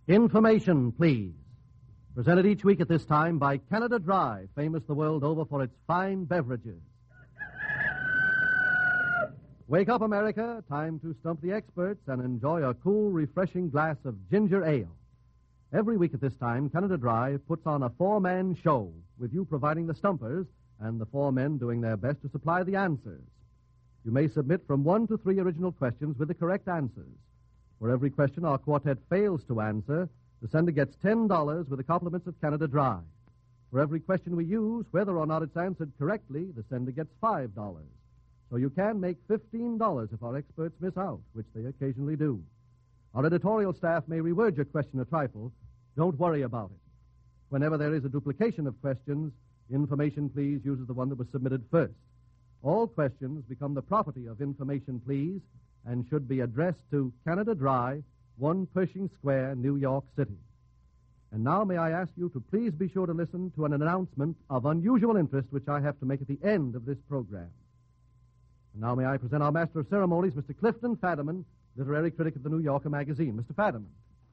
Information, please. Presented each week at this time by Canada Dry, famous the world over for its fine beverages. Wake up, America. Time to stump the experts and enjoy a cool, refreshing glass of ginger ale. Every week at this time, Canada Dry puts on a four-man show, with you providing the stumpers and the four men doing their best to supply the answers. You may submit from 1 to 3 original questions with the correct answers. For every question our quartet fails to answer, the sender gets $10 with the compliments of Canada Dry. For every question we use, whether or not it's answered correctly, the sender gets $5. So you can make $15 if our experts miss out, which they occasionally do. Our editorial staff may reword your question a trifle. Don't worry about it. Whenever there is a duplication of questions, Information Please uses the one that was submitted first. All questions become the property of Information Please and should be addressed to Canada Dry, 1 Pershing Square, New York City. And now may I ask you to please be sure to listen to an announcement of unusual interest which I have to make at the end of this program. And now may I present our Master of Ceremonies, Mr. Clifton Fadiman, literary critic of the New Yorker magazine. Mr. Fadiman.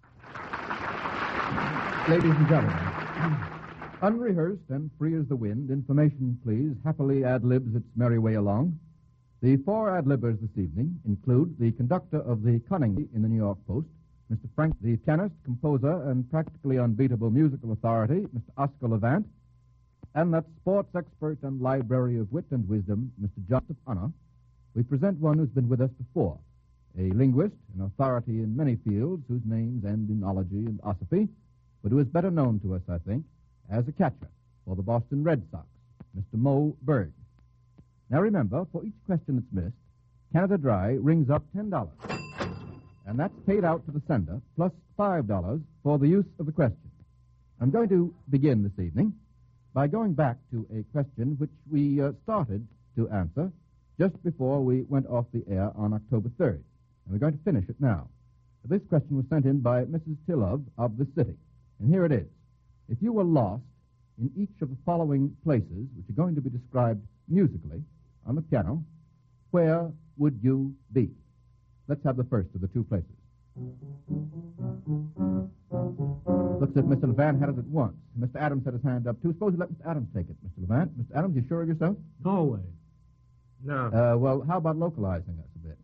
Ladies and gentlemen, unrehearsed and free as the wind, Information Please happily ad-libs its merry way along. The 4 ad-libbers this evening include the conductor of the Cunning in the New York Post, Mr. Frank, the pianist, composer, and practically unbeatable musical authority, Mr. Oscar Levant, and that sports expert and library of wit and wisdom, Mr. Joseph Anna. We present one who's been with us before, a linguist, an authority in many fields whose names end in ology and osophy, but who is better known to us, I think, as a catcher for the Boston Red Sox, Mr. Moe Berg. Now remember, for each question that's missed, Canada Dry rings up $10. And that's paid out to the sender, plus $5 for the use of the question. I'm going to begin this evening by going back to a question which we started to answer just before we went off the air on October 3rd. And we're going to finish it now. This question was sent in by Mrs. Tillov of the city. And here it is. If you were lost in each of the following places, which are going to be described musically on the piano, where would you be? Let's have the first of the 2 places. Looks as if Mr. Levant had it at once. Mr. Adams had his hand up, too. Suppose you let Mr. Adams take it, Mr. Levant. Mr. Adams, you sure of yourself? Norway. No. Well, how about localizing us a bit?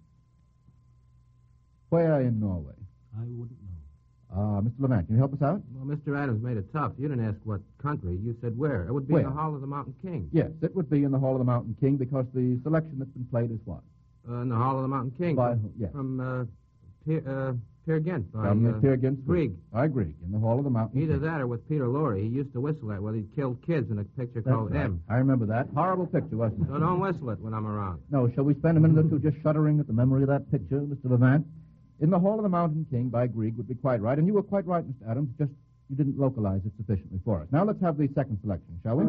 Where in Norway? I wouldn't know. Mr. Levant, can you help us out? Well, Mr. Adams made it tough. You didn't ask what country. You said where. It would be Where? in the Hall of the Mountain King. Yes, it would be in the Hall of the Mountain King because the selection that's been played is what? In the Hall of the Mountain King. By who? Yes. From Peer Gynt. By Peer Gynt. Grieg. By Grieg, in the Hall of the Mountain Either King. that or with Peter Lorre. He used to whistle that while he'd killed kids in a picture That's called right. M. I remember that. Horrible picture, wasn't it? So don't whistle it when I'm around. No, shall we spend a minute or two just shuddering at the memory of that picture, Mr. Levant? In the Hall of the Mountain King by Grieg would be quite right, and you were quite right, Mr. Adams, just you didn't localize it sufficiently for us. Now let's have the second selection, shall we?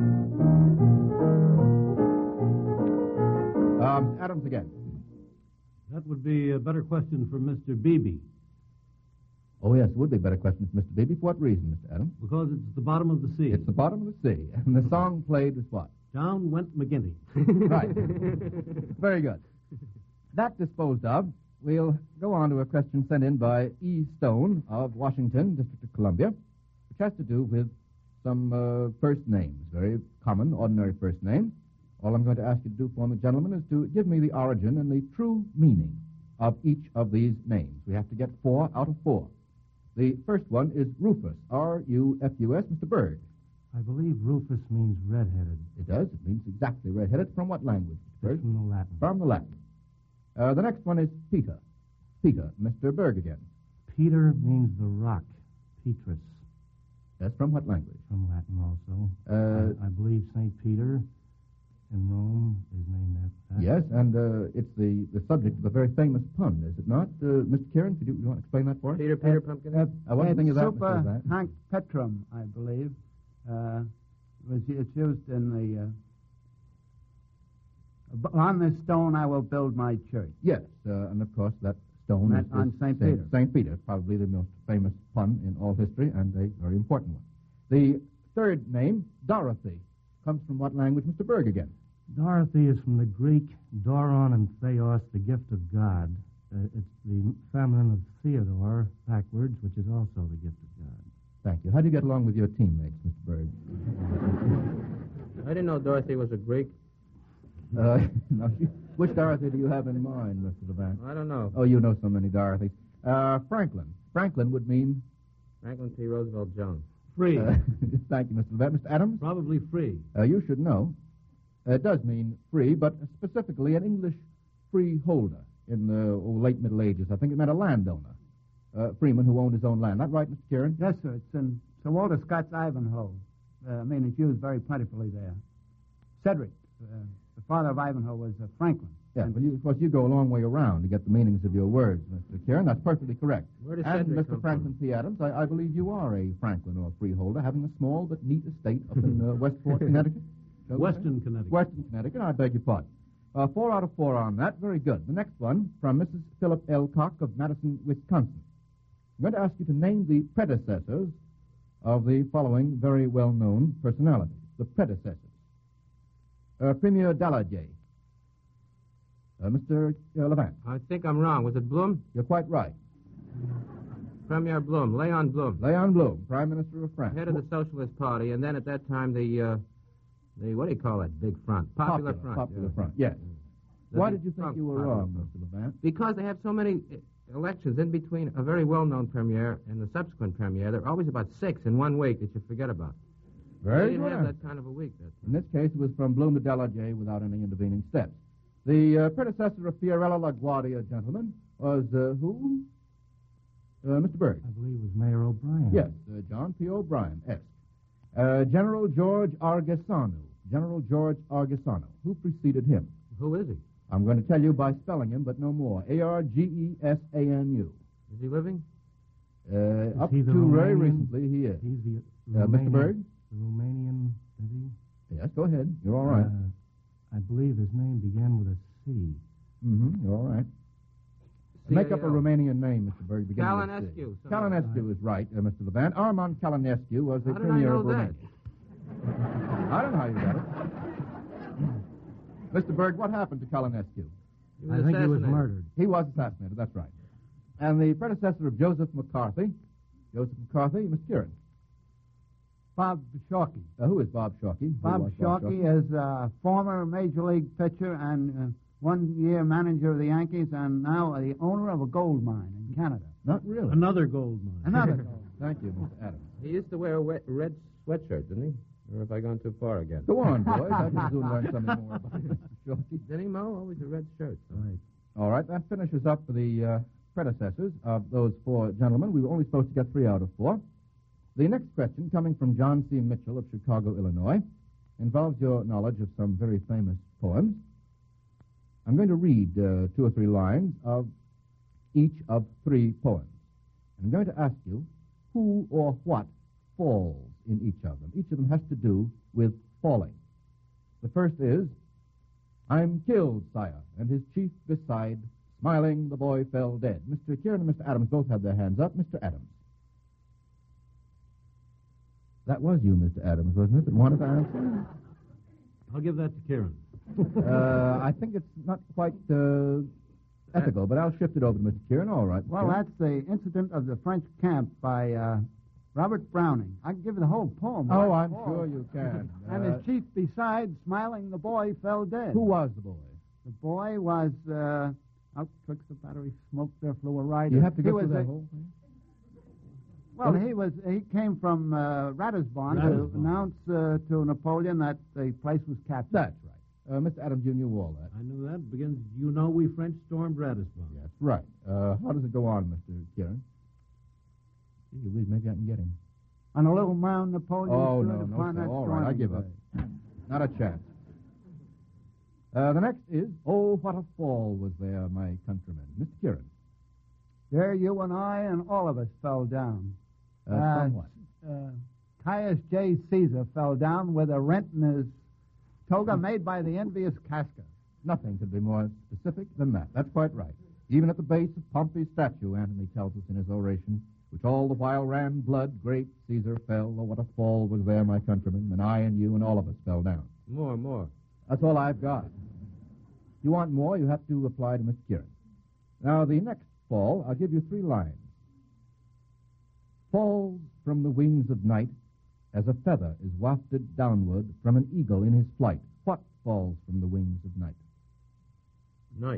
Adams again. That would be a better question for Mr. Beebe. Oh, yes, it would be a better question for Mr. Beebe. For what reason, Mr. Adams? Because it's the bottom of the sea. It's the bottom of the sea, and the song played is what? Down went McGinty. Right. Very good. That disposed of, we'll go on to a question sent in by E. Stone of Washington, District of Columbia, which has to do with some first names, very common, ordinary first name. All I'm going to ask you to do for me, gentlemen, is to give me the origin and the true meaning of each of these names. We have to get 4 out of 4. The first one is Rufus, R-U-F-U-S, Mr. Berg. I believe Rufus means red-headed. It does. It means exactly red-headed. From what language, Mr. Berg? From the Latin. From the Latin. The next one is Peter. Peter, Mr. Berg again. Peter means the rock, Petrus. That's from what language? From Latin also. I believe St. Peter in Rome is named after that. Yes, and it's the subject of a very famous pun, is it not? Mr. Kieran, could you want to explain that for us? Peter Pumpkin. One thing is that, Super Mr. Levant. Hank Petrum, I believe. It's used in on this stone I will build my church. Yes, and of course that stone is on St. Peter. St. Peter, probably the most famous pun in all history, and a very important one. The third name, Dorothy, comes from what language, Mr. Berg again? Dorothy is from the Greek Doron and Theos, the gift of God. It's the feminine of Theodore backwards, which is also the gift of God. Thank you. How do you get along with your teammates, Mr. Berg? I didn't know Dorothy was a Greek. Now, which Dorothy do you have in mind, Mr. Levant? I don't know. Oh, you know so many Dorothys. Franklin. Franklin would mean... Franklin T. Roosevelt Jones. Free. Thank you, Mr. Levant. Mr. Adams? Probably free. You should know. It does mean free, but specifically an English freeholder in the late Middle Ages. I think it meant a landowner. Freeman who owned his own land. That right, Mr. Kieran? Yes, sir. It's in Sir Walter Scott's Ivanhoe. It's used very plentifully there. Cedric, the father of Ivanhoe, was Franklin. Yeah, but of course, you go a long way around to get the meanings of your words, Mr. Kieran. That's perfectly correct. Where does and Cedric Mr. come Franklin P. Adams, I believe you are a Franklin or freeholder, having a small but neat estate up in Westport, Connecticut. Western Connecticut. Western Connecticut. I beg your pardon. 4 out of 4 on that. Very good. The next one from Mrs. Philip L. Cock of Madison, Wisconsin. I'm going to ask you to name the predecessors of the following very well-known personalities. The predecessors. Premier Daladier. Mr. Levant. I think I'm wrong. Was it Blum? You're quite right. Premier Blum. Leon Blum. Leon Blum, Prime Minister of France. Head of the Socialist Party, and then at that time the what do you call that big front? Popular Front. Popular yeah. Front, yes. The Why big did you think front you were Popular wrong, Front. Mr. Levant? Because they have so many elections in between a very well-known premier and the subsequent premier. There are always about 6 in 1 week that you forget about. Very They didn't good have answer. that kind of a week. In this case, it was from Blum to Daladier without any intervening steps. The predecessor of Fiorello LaGuardia, gentlemen, was who? Mr. Berg. I believe it was Mayor O'Brien. Yes, John P. O'Brien, General George Argesanu. General George Argesanu. Who preceded him? Who is he? I'm going to tell you by spelling him, but no more. Argesanu. Is he living? Up he the to very Romanian? recently, he is. He's the Mr. Romanian, Berg? the Romanian, is he? Yes, go ahead. You're all right. I believe his name began with a C. Mm-hmm. You're all right. Make up a Romanian name, Mr. Berg. beginning with C. Calanescu. Calanescu is right, Mr. Levant. Armand Calanescu was the How did I premier know of that? Romania. I don't know how you got it. Mr. Berg, what happened to Calanescu? He I think he was assassinated. murdered. He was assassinated, that's right. And the predecessor of Joseph McCarthy, Mr. Kieran. Bob Shawkey. Who is Bob Shawkey? Bob Shawkey is a former Major League pitcher and 1-year manager of the Yankees and now the owner of a gold mine in Canada. Not really. Another gold mine. Another gold. Thank you, Mr. Adams. He used to wear a red sweatshirt, didn't he? Or have I gone too far again? Go on, boys. I can soon learn something more about Mr. Shawkey. Did he, Mo? Always a red shirt. Right. All right, that finishes up the predecessors of those 4 gentlemen. We were only supposed to get 3 out of 4. The next question, coming from John C. Mitchell of Chicago, Illinois, involves your knowledge of some very famous poems. I'm going to read 2 or 3 lines of each of 3 poems. I'm going to ask you who or what falls in each of them. Each of them has to do with falling. The first is, I'm killed, sire, and his chief beside, smiling, the boy fell dead. Mr. Kieran and Mr. Adams both have their hands up. Mr. Adams. That was you, Mr. Adams, wasn't it, that wanted to answer? I'll give that to Kieran. I think it's not quite ethical, but I'll shift it over to Mr. Kieran. All right. Mr. Well, Kieran. that's the incident of the French camp by Robert Browning. I can give you the whole poem. Oh, right? I'm sure you can. And his chief beside, smiling, the boy fell dead. Who was the boy? The boy was out twixt the battery, smoke there flew a rider. You have to He go was through that a- whole thing? Well, he came from Ratisbon to announce to Napoleon that the place was captured. That's right. Mr. Adams, you knew all that. I knew that. Begins, you know, we French stormed Ratisbon. Yes, right. How does it go on, Mr. Kieran? Gee whiz, maybe I can get him. On a little mound, Napoleon Oh, stood no, no, upon sir. that All right, I storming give up. day. Not a chance. The next is, oh, what a fall was there, my countrymen. Mr. Kieran. There you and I and all of us fell down. From what? Caius J. Caesar fell down with a rent in his toga made by the envious Casca. Nothing could be more specific than that. That's quite right. Even at the base of Pompey's statue, Antony tells us in his oration, which all the while ran blood, great Caesar fell. Oh, what a fall was there, my countrymen, and I and you and all of us fell down. More. That's all I've got. If you want more, you have to apply to Mr. Kieran. Now, the next fall, I'll give you 3 lines. Falls from the wings of night as a feather is wafted downward from an eagle in his flight. What falls from the wings of night? Night.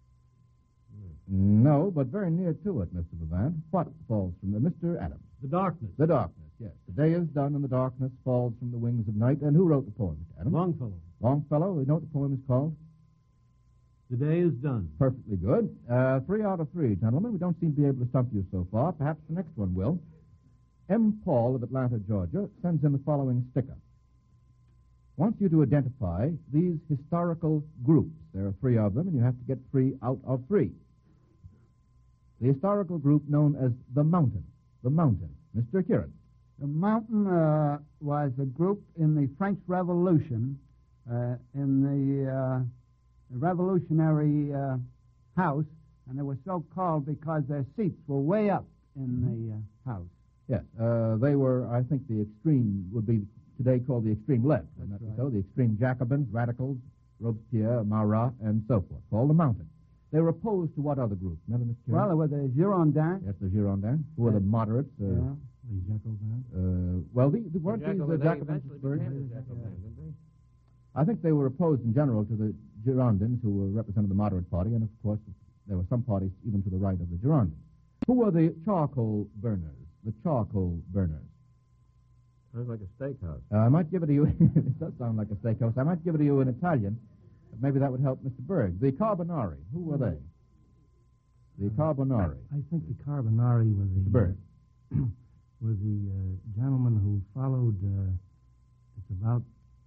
No, but very near to it, Mr. Levant. What falls from the... Mr. Adams? The darkness. The darkness, yes. The day is done and the darkness falls from the wings of night. And who wrote the poem, Mr. Adams? Longfellow. Longfellow. We know what the poem is called? The day is done. Perfectly good. 3 out of 3, gentlemen. We don't seem to be able to stump you so far. Perhaps the next one will. M. Paul of Atlanta, Georgia, sends in the following sticker. Wants you to identify these historical groups. There are 3 of them, and you have to get 3 out of 3. The historical group known as the Mountain. The Mountain. Mr. Kieran. The Mountain was a group in the French Revolution, in the Revolutionary House, and they were so called because their seats were way up in the house. Yes, they were, I think, the extreme, would be today called the extreme left. That's Isn't that right. so? The extreme Jacobins, radicals, Robespierre, Marat, and so forth, called the Mountain. They were opposed to what other group? Remember, Mr. Kieran? Well, there were the Girondins. Yes, the Girondins, who were the moderates. Yeah. The Jacobins? Well, weren't these the Jacobins? I think they were opposed in general to the Girondins, who represented the moderate party, and of course there were some parties even to the right of the Girondins. Who were the charcoal burners? The charcoal burners. Sounds like a steakhouse. I might give it to you. It does sound like a steakhouse. I might give it to you in Italian. But maybe that would help Mr. Berg. The Carbonari. Who were they? The Carbonari. I think the Carbonari were the... Berg. were the gentlemen who followed, it's about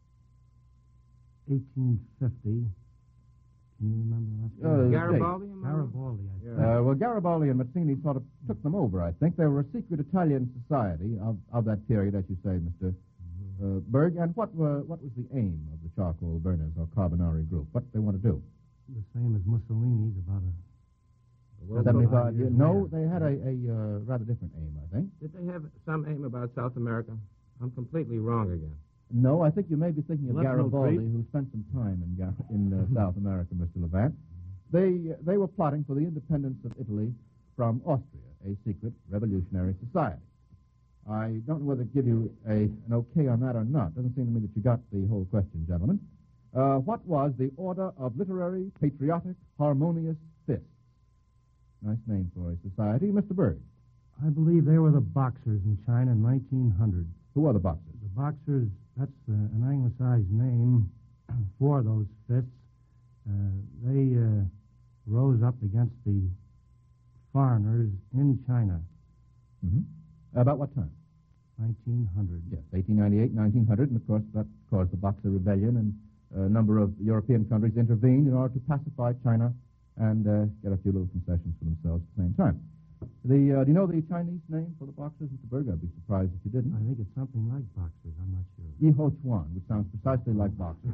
1850. Can you remember that? Garibaldi? Garibaldi, I think. Well, Garibaldi and Mazzini sort of took them over, I think. They were a secret Italian society of that period, as you say, Mr. Berg. And what was the aim of the charcoal burners or Carbonari group? What did they want to do? The same as Mussolini's, about a... 75 years. years No, later. they had a rather different aim, I think. Did they have some aim about South America? I'm completely wrong again. No, I think you may be thinking of Well, that's no Garibaldi, treat. who spent some time in South America, Mr. Levant. They were plotting for the independence of Italy from Austria, a secret revolutionary society. I don't know whether to give you an okay on that or not. Doesn't seem to me that you got the whole question, gentlemen. What was the Order of Literary, Patriotic, Harmonious Fists? Nice name for a society. Mr. Berg. I believe they were the Boxers in China in 1900. Who are the Boxers? The Boxers, that's an anglicized name for those fists. They rose up against the foreigners in China, Mm-hmm. About what time? 1900. Yes, 1898, 1900, and of course that caused the Boxer Rebellion, and a number of European countries intervened in order to pacify China and get a few little concessions for themselves at the same time. Do you know the Chinese name for the Boxers, Mr. Berg? I'd be surprised if you didn't. I think it's something like Boxers. I'm not sure. Yi Ho Chuan, which sounds precisely like Boxers.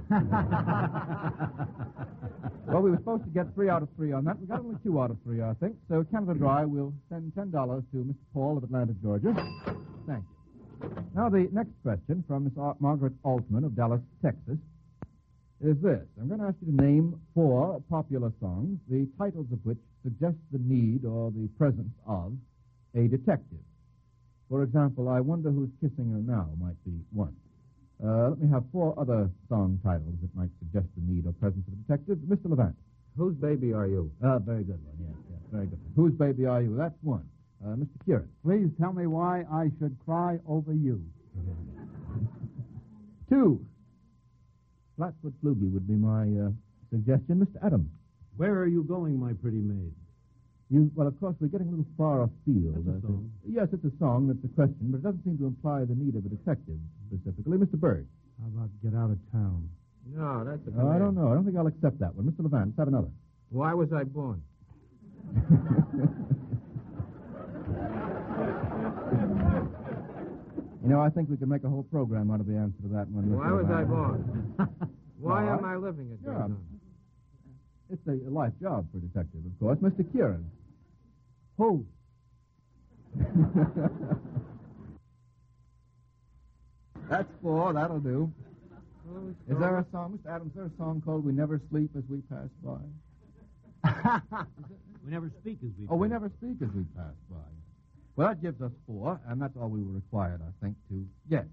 Well, we were supposed to get 3 out of 3 on that. We got only 2 out of 3, I think. So Canada Dry will send $10 to Mr. Paul of Atlanta, Georgia. Thank you. Now, the next question from Miss Margaret Altman of Dallas, Texas, is this. I'm going to ask you to name 4 popular songs, the titles of which suggest the need or the presence of a detective. For example, I Wonder Who's Kissing Her Now might be one. Let me have 4 other song titles that might suggest the need or presence of a detective. Mr. Levant. Whose baby are you? Very good one, yes, very good one. Whose Baby Are You? That's one. Mr. Kieran. Please tell me why I should cry over you. 2. Flatfoot Flugie would be my suggestion. Mr. Adams. Where are you going, my pretty maid? Well, of course, we're getting a little far afield. That's a song. Yes, it's a song. That's a question, but it doesn't seem to imply the need of a detective specifically. Mr. Berg. How about Get Out of Town? No, that's a I don't know. I don't think I'll accept that one. Mr. Levant, let's have another. Why was I born? You know, I think we can make a whole program out of the answer to that one. Mr. Why was I Levant. born? Why No, am I living at Yeah. Dayton? It's a life job for a detective, of course. Mr. Kieran. Who? That's 4. That'll do. Is there a song, Mr. Adams, is there a song called We Never Sleep as We Pass By? We never speak as we Oh, we pass. never speak as we pass by. Well, that gives us 4, and that's all we were required, I think, to get.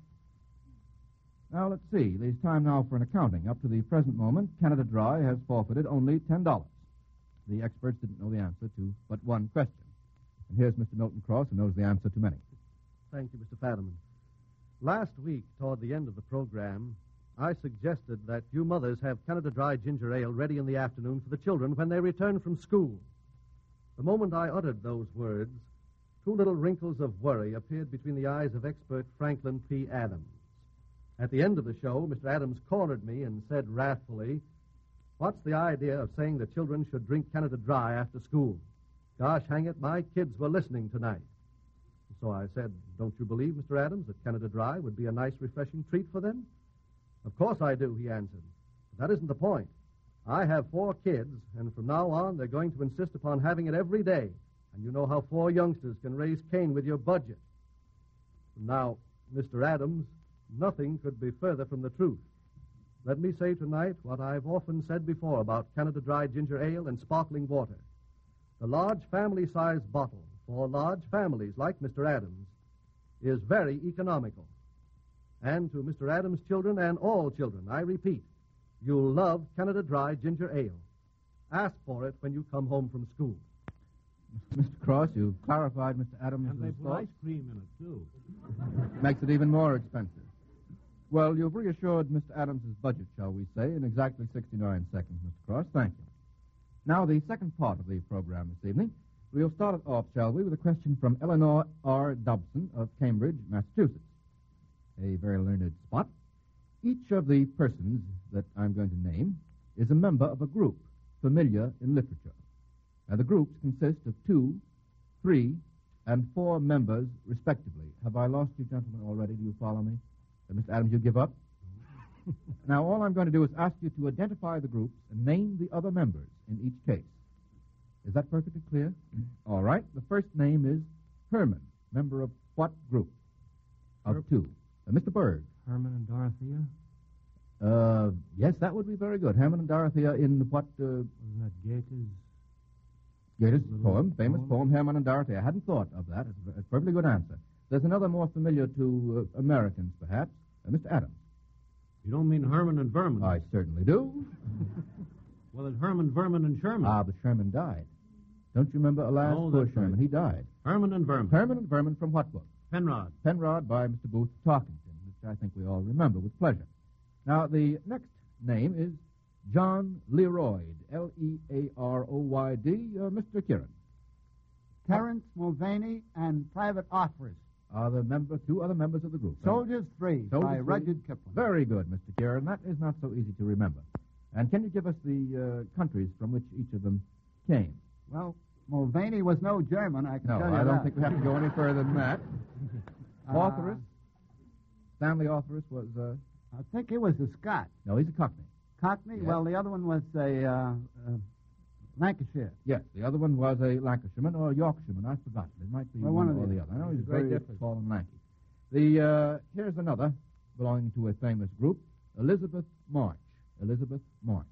Now, let's see. There's time now for an accounting. Up to the present moment, Canada Dry has forfeited only $10. The experts didn't know the answer to but one question. And here's Mr. Milton Cross, who knows the answer to many. Thank you, Mr. Fadiman. Last week, toward the end of the program, I suggested that you mothers have Canada Dry ginger ale ready in the afternoon for the children when they return from school. The moment I uttered those words, 2 little wrinkles of worry appeared between the eyes of expert Franklin P. Adams. At the end of the show, Mr. Adams cornered me and said wrathfully, "What's the idea of saying the children should drink Canada Dry after school? Gosh, hang it, my kids were listening tonight." So I said, "Don't you believe, Mr. Adams, that Canada Dry would be a nice, refreshing treat for them?" "Of course I do," he answered. "But that isn't the point. I have 4 kids, and from now on they're going to insist upon having it every day. And you know how 4 youngsters can raise Cain with your budget." Now, Mr. Adams, nothing could be further from the truth. Let me say tonight what I've often said before about Canada Dry ginger ale and sparkling water. The large family-sized bottle for large families like Mr. Adams is very economical. And to Mr. Adams' children and all children, I repeat, you'll love Canada Dry ginger ale. Ask for it when you come home from school. Mr. Cross, you've clarified Mr. Adams' And they put thoughts. ice cream in it, too. Makes it even more expensive. Well, you've reassured Mr. Adams' budget, shall we say, in exactly 69 seconds, Mr. Cross. Thank you. Now, the second part of the program this evening. We'll start it off, shall we, with a question from Eleanor R. Dobson of Cambridge, Massachusetts. A very learned spot. Each of the persons that I'm going to name is a member of a group familiar in literature. Now, the groups consist of 2, 3, and 4 members, respectively. Have I lost you gentlemen already? Do you follow me? Mr. Adams, you give up? Now, all I'm going to do is ask you to identify the groups and name the other members in each case. Is that perfectly clear? All right. The first name is Herman, member of what group? Of 2. Mr. Berg. Herman and Dorothea? Yes, that would be very good. Herman and Dorothea in what? Wasn't that Goethe's? Goethe's Little poem, famous poem. poem, Herman and Dorothea. I hadn't thought of that. It's a perfectly good answer. There's another more familiar to Americans, perhaps. Mr. Adams. You don't mean Herman and Vermin? I certainly do. Well, it's Herman, Vermin, and Sherman. Ah, but Sherman died. Don't you remember, alas, Oh, poor that's Sherman? right. He died. Herman and Vermin. Herman and Vermin from what book? Penrod. Penrod by Mr. Booth Tarkington, which I think we all remember with pleasure. Now, the next name is John Learoyd, Learoyd, Mr. Kieran. Terence Mulvaney and Private Arthurus. Are the 2 other members of the group? Soldiers 3 Soldiers by 3. Rudyard Kipling. Very good, Mr. Kieran. That is not so easy to remember. And can you give us the countries from which each of them came? Well, Mulvaney was no German, I can No, tell you I don't that. think we have to go any further than that. Arthurus? Stanley Arthurus was, I think he was a Scot. no, he's a Cockney. Cockney? Yes. Well, the other one was a Lancashire. Yes, the other one was a Lancashireman or a Yorkshireman. I've forgotten. It might be Well, one one or of the the other. I know There's he's a great very difference. tall and lanky. Here's another belonging to a famous group, Elizabeth March. Elizabeth March.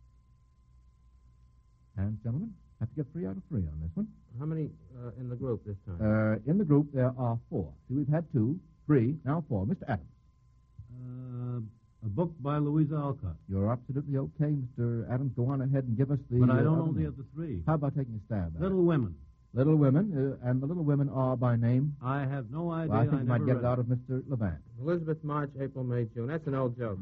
And, gentlemen, have to get 3 out of 3 on this one. How many in the group this time? In the group, there are 4. See, we've had 2, 3, now 4. Mr. Adams. A book by Louisa Alcott. You're absolutely okay, Mr. Adams. Go on ahead and give us the... But I don't know other the names. other 3. How about taking a stab at Little Women. it? Little Women, and the Little Women are by name... I have no idea. Well, I think you might never get read it out of Mr. Levant. Elizabeth March, April, May, June. That's an old joke.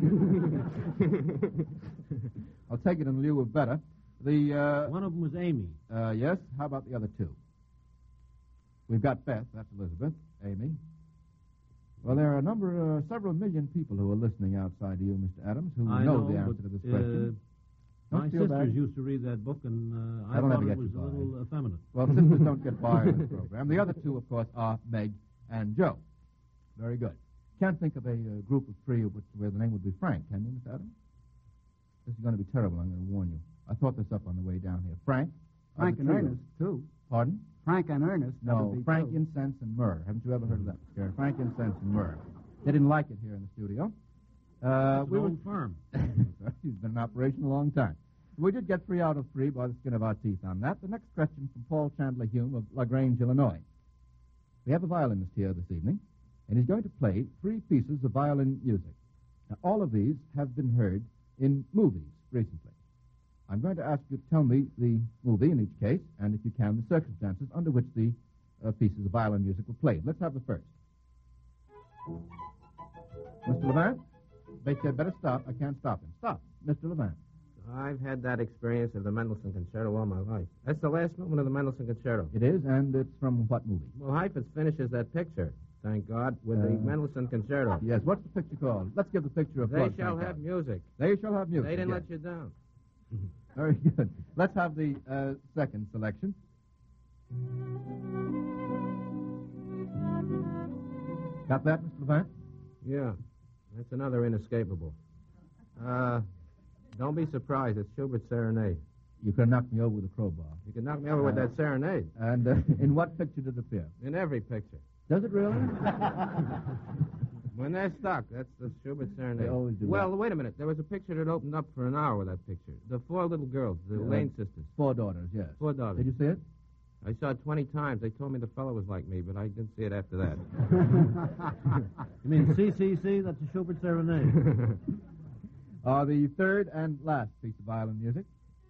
I'll take it in lieu of better. The, One of them was Amy. yes, how about the other 2? We've got Beth, that's Elizabeth, Amy. Well, there are several million people who are listening outside to you, Mr. Adams, who I know the but, answer to this question. My Don't feel sisters bad. used to read that book, and I That'll thought never it get was you a by. little effeminate. Well, sisters don't get by in this program. The other 2, of course, are Meg and Joe. Very good. Can't think of a group of 3 where the name would be Frank, can you, Mr. Adams? This is going to be terrible, I'm going to warn you. I thought this up on the way down here. Frank? Frank of and the trio. Ernest, too. Pardon? Frank and Ernest. that No, would be Frank, 2. Incense, and Myrrh. Haven't you ever heard of that, Mr. Carey? Frank, Incense, and Myrrh. They didn't like it here in the studio. It's We an were... old firm. He's been in operation a long time. We did get 3 out of 3 by the skin of our teeth on that. The next question from Paul Chandler Hume of LaGrange, Illinois. We have a violinist here this evening, and he's going to play 3 pieces of violin music. Now, all of these have been heard in movies recently. I'm going to ask you to tell me the movie in each case, and if you can, the circumstances under which the pieces of violin music were played. Let's have the first. Mr. Levant? Better stop. I can't stop him. Stop. Mr. Levant. I've had that experience of the Mendelssohn Concerto all my life. That's the last movement of the Mendelssohn Concerto. It is, and it's from what movie? Well, Heifetz finishes that picture, thank God, with the Mendelssohn Concerto. Yes, what's the picture called? Let's give the picture a They plug. Shall Have Music. They Shall Have Music. They didn't yes. let you down. Very good. Let's have the second selection. Got that, Mr. Levant? Yeah, that's another inescapable. Don't be surprised. It's Schubert's Serenade. You could knock me over with a crowbar. You can knock me over with that Serenade. And in what picture did it appear? In every picture. Does it really? When they're stuck, that's the Schubert Serenade. They always do Well, that. wait a minute. There was a picture that opened up for an hour with that picture. The 4 little girls, the Lane sisters. 4 daughters, yes. 4 daughters. Did you see it? I saw it 20 times. They told me the fellow was like me, but I didn't see it after that. You mean CCC? That's a Schubert Serenade. The third and last piece of violin music.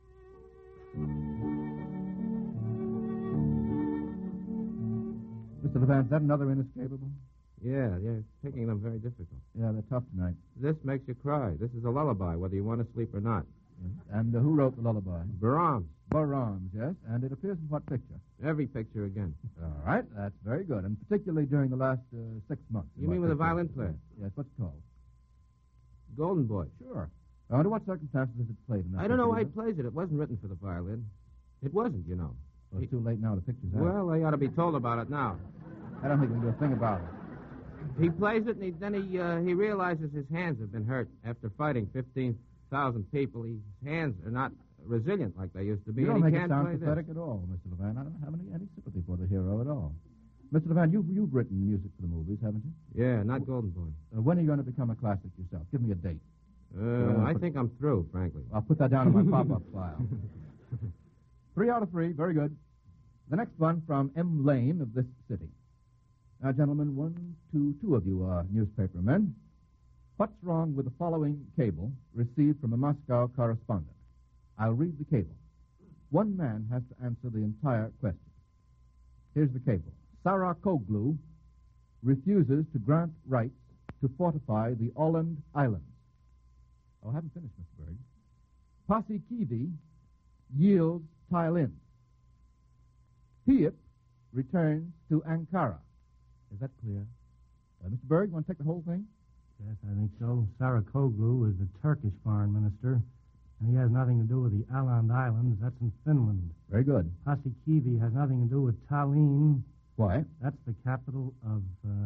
Mr. Levant, is that another inescapable? Yeah, picking them very difficult. Yeah, they're tough tonight. This makes you cry. This is a lullaby, whether you want to sleep or not. Yes. And who wrote the lullaby? Brahms. Brahms, yes. And it appears in what picture? Every picture again. All right, that's very good. And particularly during the last 6 months. You mean with a violin player? Yes, what's it called? Golden Boy. Sure. Under what circumstances is it played in that I don't know why he picture? plays it. It wasn't written for the violin. It wasn't, you know. Well, it's too late now. The picture's out. Well, they ought to be told about it now. I don't think we can do a thing about it. He plays it, and then he realizes his hands have been hurt after fighting 15,000 people. His hands are not resilient like they used to be. You don't and he make it can't sound play pathetic at all, Mr. Levant. I don't have any sympathy for the hero at all. Mr. Levant, you've written music for the movies, haven't you? Yeah, not Golden Boy. When are you going to become a classic yourself? Give me a date. I think I'm through, frankly. I'll put that down in my pop-up file. 3 out of 3. Very good. The next one from M. Lane of this city. Now, gentlemen, two of you are newspaper men. What's wrong with the following cable received from a Moscow correspondent? I'll read the cable. One man has to answer the entire question. Here's the cable. Sarakoglu refuses to grant rights to fortify the Åland Islands. Oh, I haven't finished, Mr. Berg. Paasikivi yields Thailand. Piep returns to Ankara. Is that clear? Mr. Berg, you want to take the whole thing? Yes, I think so. Sarakoglu is the Turkish foreign minister, and he has nothing to do with the Åland Islands. That's in Finland. Very good. Paasikivi has nothing to do with Tallinn. Why? That's the capital of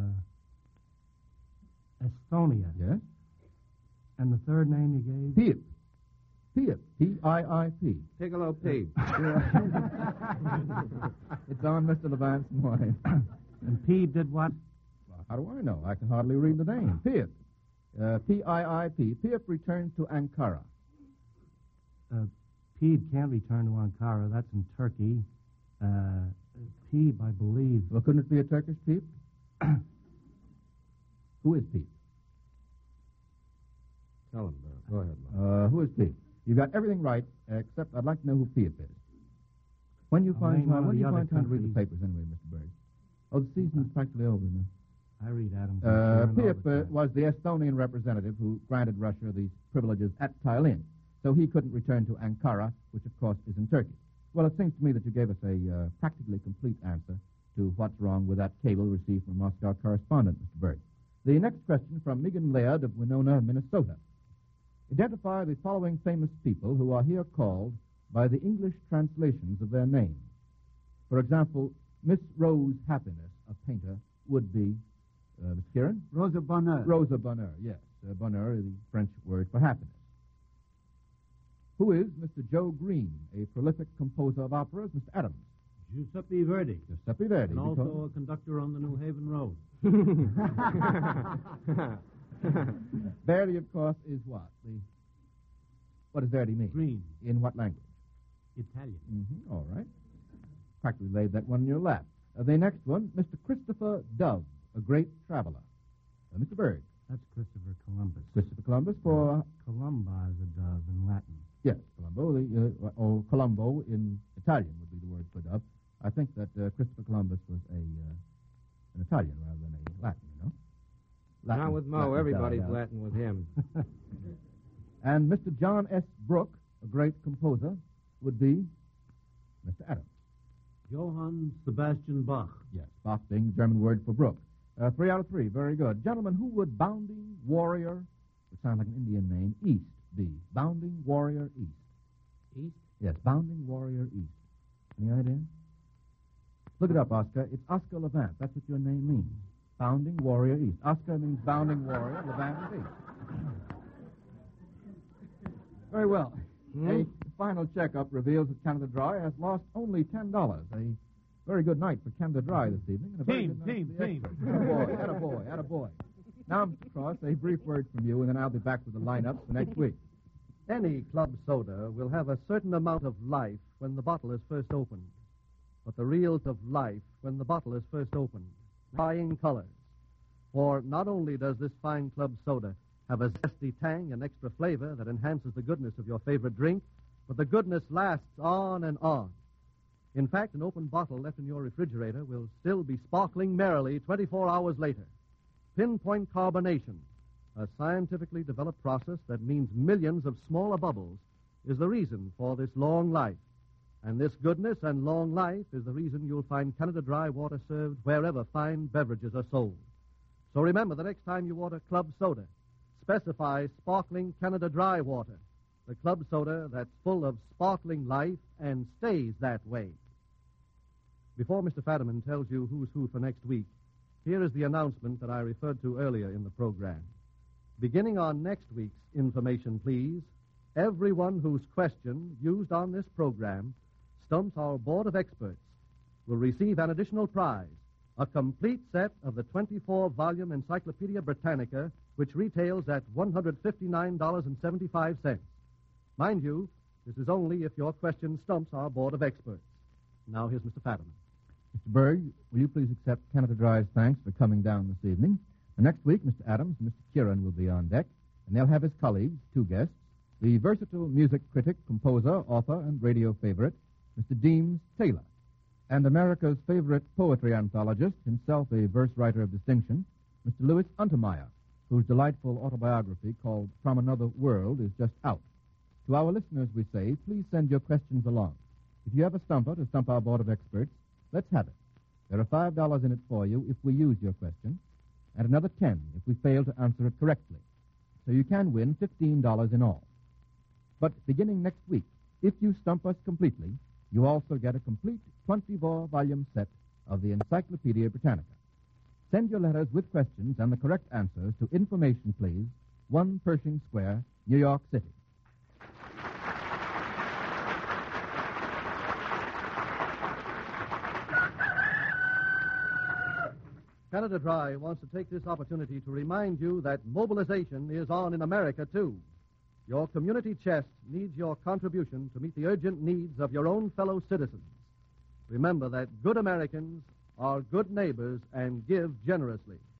Estonia. Yes? And the third name you gave? Piep. Piep. P-I-I-P. Piccolo P. It's on Mr. Levant's mind. And P did what? Well, how do I know? I can hardly read the name. Piep. P-I-I-P. Piep returns to Ankara. P can't return to Ankara. That's in Turkey. P, I believe. Well, couldn't it be a Turkish Piep? Who is Piep? Tell him, Go ahead, Mark. Who is Piep? You got everything right, except I'd like to know who Piep is. When you I'll find name one of the other time to read the countries. papers anyway, Mr. Berg? Oh, the season's practically over now. I read Adams. Piep was the Estonian representative who granted Russia these privileges at Tallinn, so he couldn't return to Ankara, which of course is in Turkey. Well, it seems to me that you gave us a practically complete answer to what's wrong with that cable received from a Moscow correspondent, Mr. Berg. The next question from Megan Laird of Winona, Minnesota. Identify the following famous people who are here called by the English translations of their names. For example, Miss Rose Happiness, a painter, would be, Miss Kieran? Rosa Bonheur. Rosa Bonheur, yes. Bonheur is the French word for happiness. Who is Mr. Joe Green, a prolific composer of operas? Mr. Adams. Giuseppe Verdi. Giuseppe Verdi. And also a conductor on the New Haven Road. Verdi, of course, is what? What does verde mean? Green. In what language? Italian. Mm-hmm. All right. Practically laid that one in your lap. The next one, Mr. Christopher Dove, a great traveler. Mr. Berg. That's Christopher Columbus. Christopher Columbus for... Columba is a dove in Latin. Yes, Colombo, or Colombo in Italian would be the word for dove. I think that Christopher Columbus was an Italian rather than a Latin, you know. Not with Mo. Latin Everybody's dove, yeah. Latin with him. And Mr. John S. Brooke, a great composer, would be Mr. Adams. Johann Sebastian Bach. Yes, Bach being the German word for Brooke. 3 out of 3, very good. Gentlemen, who would Bounding Warrior, which sounds like an Indian name, East be? Bounding Warrior East. East? Yes, Bounding Warrior East. Any idea? Look it up, Oscar. It's Oscar Levant. That's what your name means. Bounding Warrior East. Oscar means Bounding Warrior. Levant is East. Very well. A final checkup reveals that Canada Dry has lost only $10. A very good night for Canada Dry this evening. And a very good night for the experts. Attaboy. Now, Mr. Cross, a brief word from you, and then I'll be back with the lineup for next week. Any club soda will have a certain amount of life when the bottle is first opened. But the real of life when the bottle is first opened. Flying colors. For not only does this fine club soda have a zesty tang and extra flavor that enhances the goodness of your favorite drink, but the goodness lasts on and on. In fact, an open bottle left in your refrigerator will still be sparkling merrily 24 hours later. Pinpoint carbonation, a scientifically developed process that means millions of smaller bubbles, is the reason for this long life. And this goodness and long life is the reason you'll find Canada Dry water served wherever fine beverages are sold. So remember, the next time you order club soda, specify sparkling Canada Dry water, the club soda that's full of sparkling life and stays that way. Before Mr. Fadiman tells you who's who for next week, here is the announcement that I referred to earlier in the program. Beginning on next week's Information Please, everyone whose question used on this program stumps our Board of Experts will receive an additional prize, a complete set of the 24-volume Encyclopedia Britannica, which retails at $159.75. Mind you, this is only if your question stumps our Board of Experts. Now here's Mr. Fadiman. Mr. Berg, will you please accept Canada Dry's thanks for coming down this evening? And next week, Mr. Adams and Mr. Kieran will be on deck, and they'll have his colleagues, 2 guests, the versatile music critic, composer, author, and radio favorite, Mr. Deems Taylor, and America's favorite poetry anthologist, himself a verse writer of distinction, Mr. Louis Untermeyer, whose delightful autobiography called From Another World is just out. To our listeners, we say, please send your questions along. If you have a stumper to stump our Board of Experts, let's have it. There are $5 in it for you if we use your question, and another 10 if we fail to answer it correctly. So you can win $15 in all. But beginning next week, if you stump us completely, you also get a complete 24-volume set of the Encyclopedia Britannica. Send your letters with questions and the correct answers to Information Please, 1 Pershing Square, New York City. Canada Dry wants to take this opportunity to remind you that mobilization is on in America, too. Your community chest needs your contribution to meet the urgent needs of your own fellow citizens. Remember that good Americans are good neighbors and give generously.